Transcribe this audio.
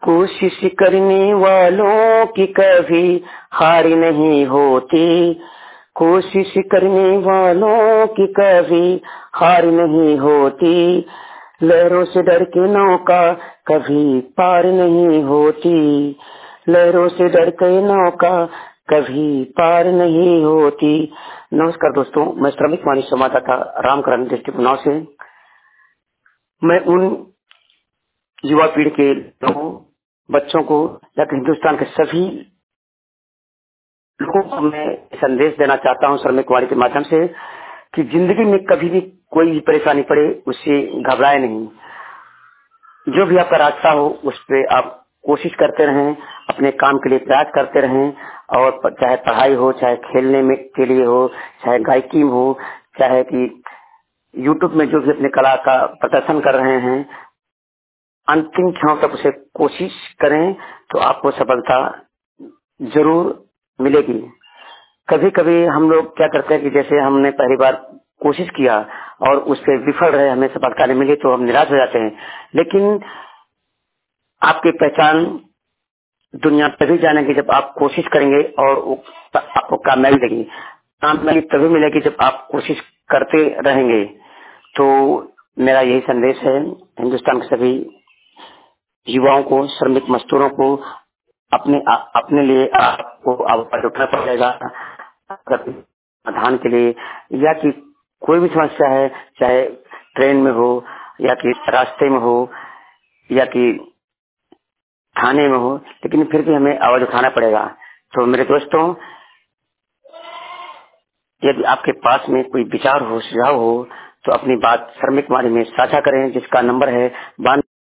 कोशिश करने वालों की कभी हार नहीं होती। कोशिश करने वालों की कभी हार नहीं होती। लहरों से डर के नौका कभी पार नहीं होती। लहरों से डर के नौका कभी पार नहीं होती। नमस्कार दोस्तों, मैं श्रमिक वाणी संवाददाता रामकरण डिस्ट्रिक्ट उन्नाव से। मैं उन युवा पीढ़ी के लोगों, बच्चों को या तो हिंदुस्तान के सभी लोगों को मैं संदेश देना चाहता हूं श्रमिक वाणी के माध्यम से कि जिंदगी में कभी भी कोई भी परेशानी पड़े उससे घबराए नहीं। जो भी आपका रास्ता हो उस पे आप कोशिश करते रहें, अपने काम के लिए प्रयास करते रहें। और चाहे पढ़ाई हो, चाहे खेलने में के लिए हो, चाहे गायकी में हो, चाहे कि यूट्यूब में जो भी अपने कला का प्रदर्शन कर रहे हैं, अंतिम क्षण तक उसे कोशिश करें तो आपको सफलता जरूर मिलेगी। कभी कभी हम लोग क्या करते हैं कि जैसे हमने पहली बार कोशिश किया और उससे विफल रहे, हमें सफलता नहीं मिली तो हम निराश हो जाते हैं। लेकिन आपकी पहचान दुनिया तभी जानेगी जब आप कोशिश करेंगे और आपको कामयाबी मिलेगी। कामयाबी तभी मिलेगी जब आप कोशिश करते रहेंगे। तो मेरा यही संदेश है हिंदुस्तान के सभी युवाओं को, श्रमिक मजदूरों को, अपने लिए आपको आवाज उठना पड़ेगा समाधान के लिए। या कि कोई भी समस्या है, चाहे ट्रेन में हो या कि रास्ते में हो या कि थाने में हो, लेकिन फिर भी हमें आवाज उठाना पड़ेगा। तो मेरे दोस्तों, यदि आपके पास में कोई विचार हो, सुझाव हो, तो अपनी बात श्रमिक वाणी में साझा करें, जिसका नंबर है